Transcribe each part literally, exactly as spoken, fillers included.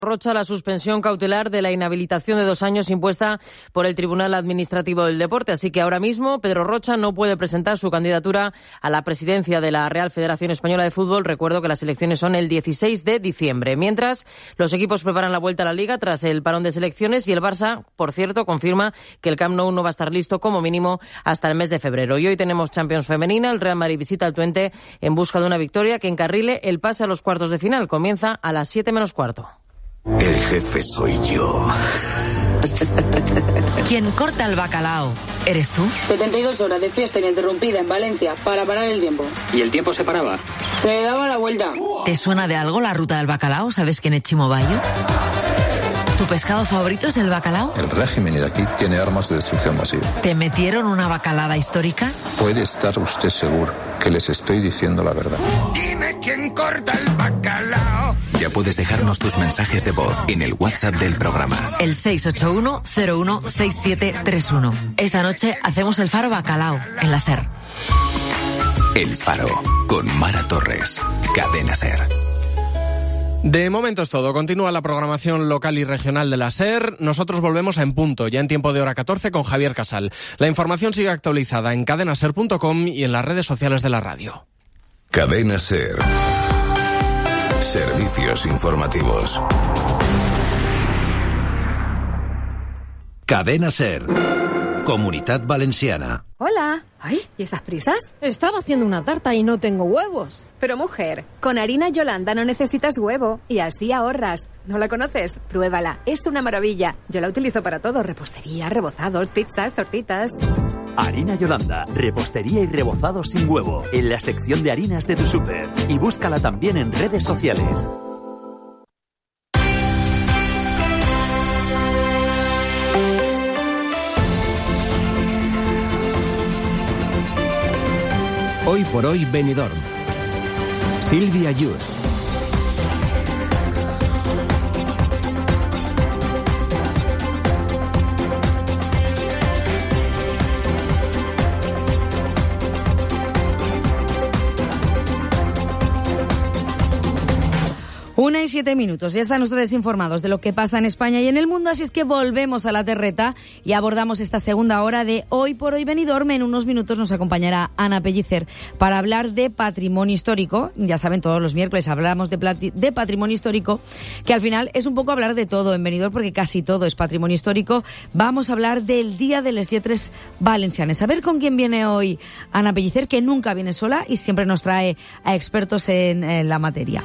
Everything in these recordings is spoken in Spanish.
Rocha la suspensión cautelar de la inhabilitación de dos años impuesta por el Tribunal Administrativo del Deporte. Así que ahora mismo Pedro Rocha no puede presentar su candidatura a la presidencia de la Real Federación Española de Fútbol. Recuerdo que las elecciones son el dieciséis de diciembre. Mientras, los equipos preparan la vuelta a la Liga tras el parón de selecciones y el Barça, por cierto, confirma que el Camp Nou no va a estar listo como mínimo hasta el mes de febrero. Y hoy tenemos Champions femenina. El Real Madrid visita al Twente en busca de una victoria que encarrile el pase a los cuartos de final. Comienza a las siete menos cuarto. El jefe soy yo. ¿Quién corta el bacalao? ¿Eres tú? setenta y dos horas de fiesta ininterrumpida en Valencia para parar el tiempo. ¿Y el tiempo se paraba? Se daba la vuelta. ¿Te suena de algo la ruta del bacalao? ¿Sabes quién es Chimo Bayo? ¿Tu pescado favorito es el bacalao? El régimen iraquí tiene armas de destrucción masiva. ¿Te metieron una bacalada histórica? Puede estar usted seguro que les estoy diciendo la verdad. Dime quién corta el bacalao. Ya puedes dejarnos tus mensajes de voz en el WhatsApp del programa. El seis ocho uno cero uno seis siete tres uno. Esta noche hacemos el Faro Bacalao en la SER. El Faro con Mara Torres. Cadena SER. De momento es todo. Continúa la programación local y regional de la SER. Nosotros volvemos a En Punto, ya en tiempo de hora catorce con Javier Casal. La información sigue actualizada en cadena ser punto com y en las redes sociales de la radio. Cadena SER. Servicios informativos. Cadena SER. Comunitat Valenciana. Hola. Ay, ¿y esas prisas? Estaba haciendo una tarta y no tengo huevos. Pero mujer, con harina Yolanda no necesitas huevo y así ahorras. ¿No la conoces? Pruébala, es una maravilla. Yo la utilizo para todo, repostería, rebozados, pizzas, tortitas. Harina Yolanda, repostería y rebozados sin huevo, en la sección de harinas de tu súper. Y búscala también en redes sociales. Hoy por hoy Benidorm. Silvia Yus. Una y siete minutos. Ya están ustedes informados de lo que pasa en España y en el mundo, así es que volvemos a la terreta y abordamos esta segunda hora de Hoy por Hoy Benidorm. En unos minutos nos acompañará Ana Pellicer para hablar de patrimonio histórico. Ya saben, todos los miércoles hablamos de, plati- de patrimonio histórico, que al final es un poco hablar de todo en Benidorm, porque casi todo es patrimonio histórico. Vamos a hablar del Día de les Lletres Valencianes. A ver con quién viene hoy Ana Pellicer, que nunca viene sola y siempre nos trae a expertos en, en la materia.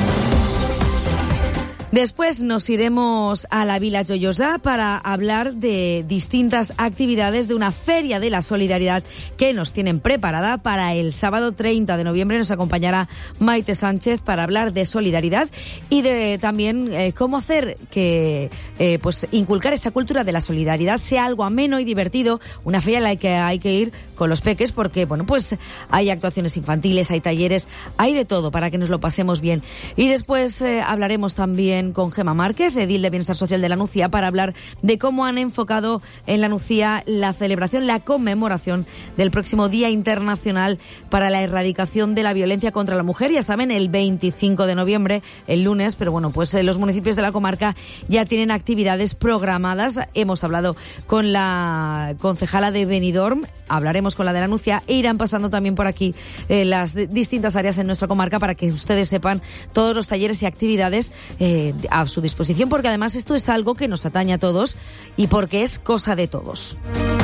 Después nos iremos a la Vila Joiosa para hablar de distintas actividades de una Feria de la Solidaridad que nos tienen preparada para el sábado treinta de noviembre. Nos acompañará Maite Sánchez para hablar de solidaridad y de también eh, cómo hacer que eh, pues inculcar esa cultura de la solidaridad sea algo ameno y divertido. Una feria en la que hay que ir con los peques porque, bueno, pues hay actuaciones infantiles, hay talleres, hay de todo para que nos lo pasemos bien. Y después eh, hablaremos también con Gemma Márquez, edil de Bienestar Social de la Nucía, para hablar de cómo han enfocado en la Nucía la celebración, la conmemoración del próximo Día Internacional para la Erradicación de la Violencia contra la Mujer. Ya saben, el veinticinco de noviembre, el lunes, pero bueno, pues eh, los municipios de la comarca ya tienen actividades programadas. Hemos hablado con la concejala de Benidorm, hablaremos con la de la Nucía e irán pasando también por aquí eh, las de, distintas áreas en nuestra comarca para que ustedes sepan todos los talleres y actividades eh, a su disposición, porque además esto es algo que nos atañe a todos y porque es cosa de todos.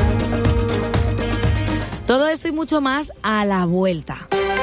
Todo esto y mucho más a la vuelta.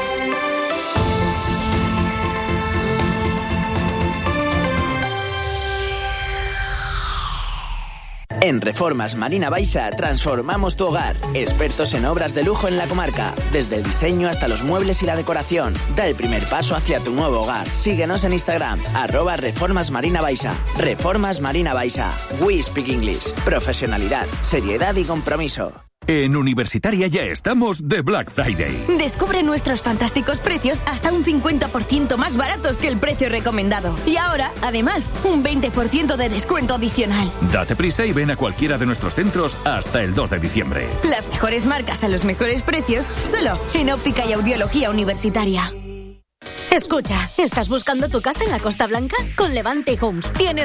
En Reformas Marina Baixa transformamos tu hogar. Expertos en obras de lujo en la comarca. Desde el diseño hasta los muebles y la decoración. Da el primer paso hacia tu nuevo hogar. Síguenos en Instagram, arroba Reformas Marina Baixa. Reformas Marina Baixa. We speak English. Profesionalidad, seriedad y compromiso. En Universitaria ya estamos de Black Friday. Descubre nuestros fantásticos precios hasta un cincuenta por ciento más baratos que el precio recomendado. Y ahora, además, un veinte por ciento de descuento adicional. Date prisa y ven a cualquiera de nuestros centros hasta el dos de diciembre. Las mejores marcas a los mejores precios, solo en Óptica y Audiología Universitaria. Escucha, ¿estás buscando tu casa en la Costa Blanca? Con Levante Homes tienes